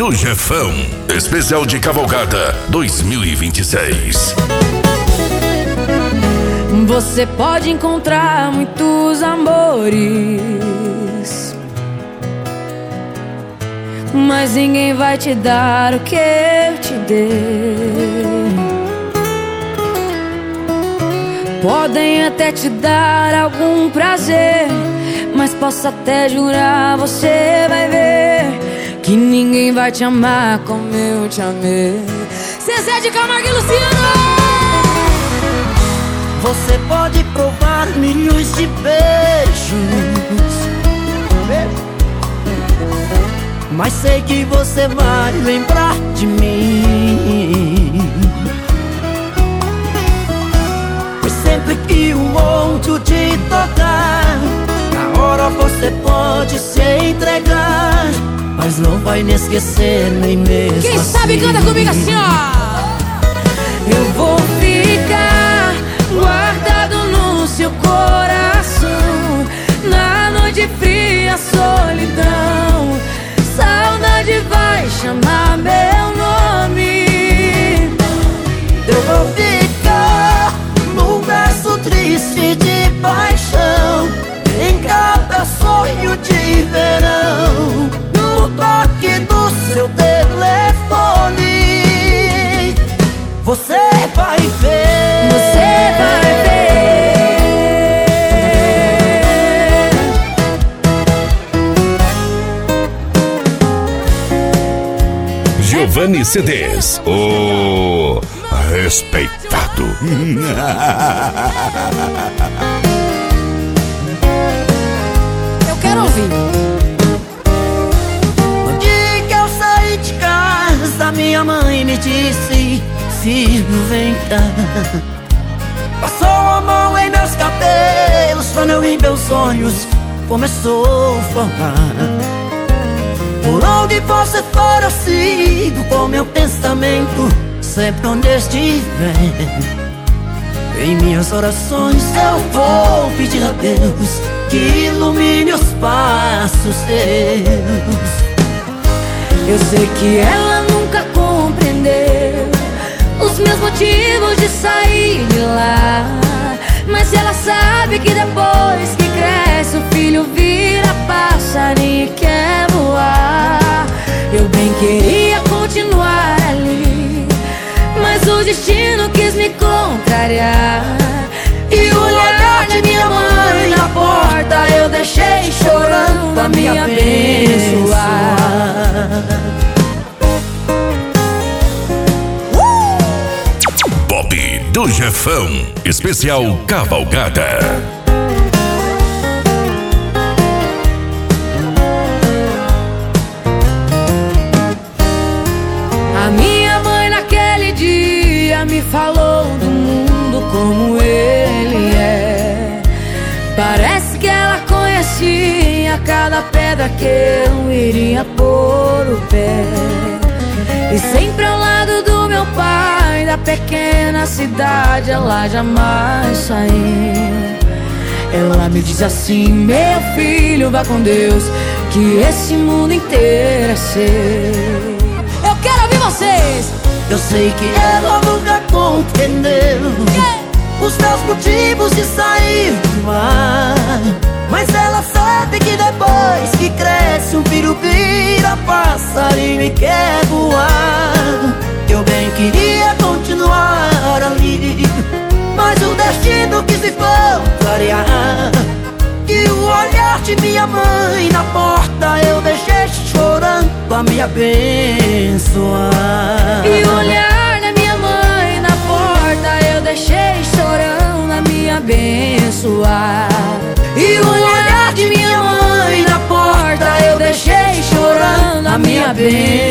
do Jefão, especial de cavalgada 2026. Você pode encontrar muitos amores, mas ninguém vai te dar o que eu te dei. Podem até te dar algum prazer, mas posso até jurar, você vai ver que ninguém vai te amar como eu te amei. Zezé de Camargo e Luciano! Você pode provar milhões de beijos, mas sei que você vai lembrar de mim. Pois sempre que o outro te tocar, na hora você pode se entregar, mas não vai me esquecer nem mesmo. Quem assim. sabe canta comigo assim, ó. Eu vou ficar guardado no seu coração, na noite fria, solidão. Saudade vai chamar meu nome. Eu vou ficar num verso triste de paixão, em cada sonho de verão, no toque do seu telefone. Você vai ver, você vai ver. Giovanni CDs, o respeitado. Eu quero ouvir. no dia que eu saí de casa, minha mãe me disse: filho, vem cá. Passou a mão em meus cabelos, quando eu em meus sonhos começou a falar. Por onde você for, eu sigo com meu pensamento, sempre onde estiver. Em minhas orações eu vou pedir a Deus que ilumine os passos teus. Eu sei que ela nunca compreendeu os meus motivos de sair de lá, mas ela sabe que depois que cresce o filho vira passarinho e quer voar. Eu bem queria continuar ali, mas o destino quis me contrariar. E o olhar de minha mãe na porta eu deixei chorando a me abençoar. Pop do Jefão, especial cavalgada. A minha mãe naquele dia me falou do mundo como ele é. Parece que ela conhecia cada pedra que eu iria pôr o pé. E sempre ao lado do meu pai, da pequena cidade, ela jamais saiu. Ela me diz assim: meu filho, vá com Deus, que esse mundo inteiro é seu. Eu quero ouvir vocês. Eu sei que ela nunca compreendeu os meus motivos de sair do mar, mas ela sabe que depois que cresce um filho vira passarinho e quer voar. Eu bem queria continuar ali, mas o destino quis me contrariar. E o olhar de minha mãe na porta eu deixei chorando a me abençoar. E o olhar da minha mãe na porta eu deixei chorando a me abençoar. E o olhar de minha mãe na porta eu deixei chorando a me abençoar.